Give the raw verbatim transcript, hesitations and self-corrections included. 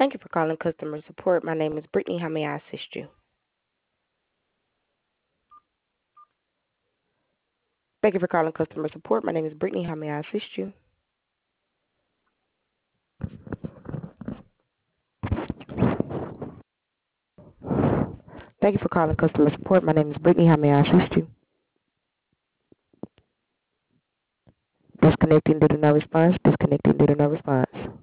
Thank you for calling customer support. My name is Brittany. How may I assist you? Thank you for calling customer support. My name is Brittany. How may I assist you? Thank you for calling customer support. My name is Brittany. How may I assist you? Disconnecting due to no response. Disconnecting due to no response.